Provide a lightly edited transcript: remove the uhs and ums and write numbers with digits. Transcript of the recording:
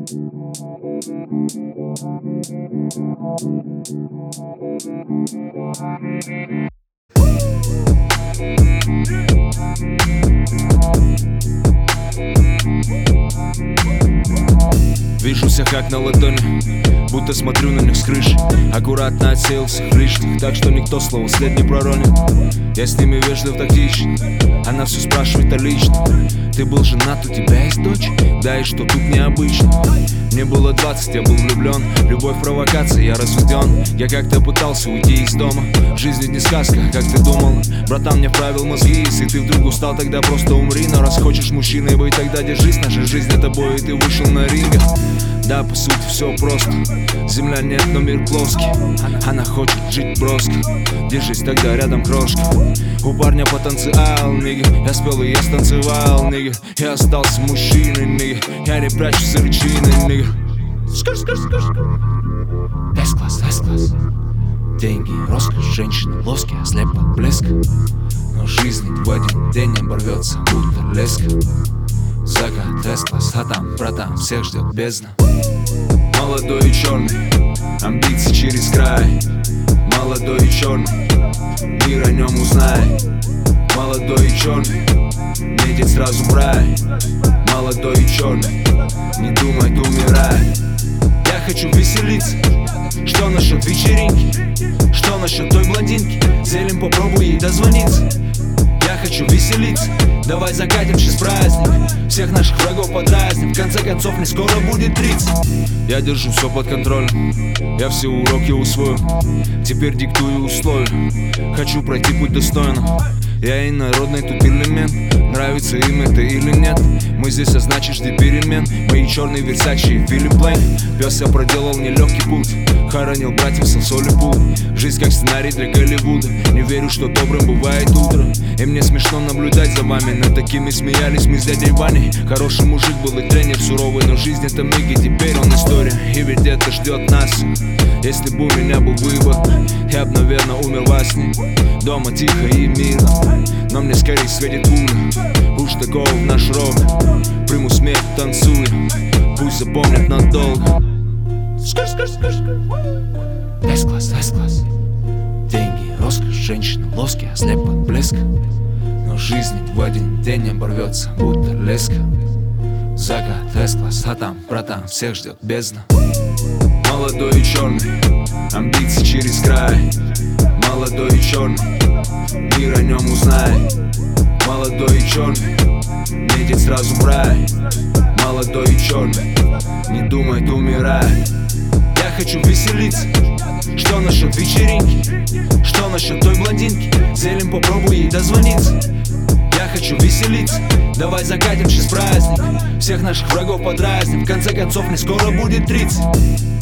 Вижу всех как на ладони, будто смотрю на них с крыши. Аккуратно отсеял всех лишних, так что никто слова след не проронит. Я с ними вежлив, тактичен, она все спрашивает о личном. Ты был женат, у тебя есть дочь? Да, и что тут необычно? Мне было 20, я был влюблен. Любовь, провокация, я разведен. Я как-то пытался уйти из дома. Жизнь ведь не сказка, как ты думал. Братан, мне вправил мозги. Если ты вдруг устал, тогда просто умри. Но раз хочешь мужчиной быть, тогда держись. Наша жизнь это бой, и ты вышел на ринге. Да, по сути все просто. Земля нет, но мир плоский. Она хочет жить броско. Держись тогда рядом, крошка. У парня потенциал, нига. Я спел и я станцевал, нига. Я остался мужчиной, нига. Я не прячусь за личиной, нига. С-класс, С-класс. Деньги, роскошь, женщины, лоски, ослеп от блеска. Но жизнь в один день оборвется, будто леска. Закат, С-класс, а там, братан, всех ждет бездна. Молодой и черный, амбиции через край. Молодой и черный, мир о нем узнай. Молодой и черный, не идет сразу в рай. Молодой и черный, не думай, умирай. Я хочу веселиться. Что насчет вечеринки? Что насчет той блондинки? Зелень, попробуй ей дозвониться. Я хочу веселиться. Давай закатим сейчас праздник. Всех наших врагов подразним. В конце концов, не скоро будет 30. Я держу все под контролем. Я все уроки усвою. Теперь диктую условия. Хочу пройти путь достойно. Я инородный тут элемент. Нравится им это или нет? Мы здесь, а значит жди перемен. Мои черные Версачи и Филипп Лейн. Пес я проделал нелегкий путь. Хоронил братьев со соли пул. Жизнь как сценарий для Голливуда. Не верю, что добрым бывает утро. И мне смешно наблюдать за вами. Над такими смеялись мы с дядей Ваней. Хороший мужик был и тренер суровый. Но жизнь это миг, и теперь он история. И ведь это ждет нас. Если бы у меня был выбор, я б, наверное, умер во сне. Дома тихо и мирно, но мне скорее светит пуля. Уж такого в наш рок. Приму смех, танцуя. Пусть запомнят надолго. С-класс, С-класс. Деньги, роскошь, женщины, лоски, ослеп от блеска. Но жизнь в один день оборвется, будто леска. Закат, С-класс, а там, братан, всех ждет бездна. Молодой и черный, амбиции через край. Молодой и черный, мир о нем узнай. Молодой и черный, не идет сразу в рай. Молодой и черный, не думай, умирай. Я хочу веселиться. Что насчет вечеринки? Что насчет той блондинки? Зелень, попробуй ей дозвониться. Я хочу веселиться. Давай закатим сейчас праздник. Всех наших врагов подразним. В конце концов, не скоро будет 30.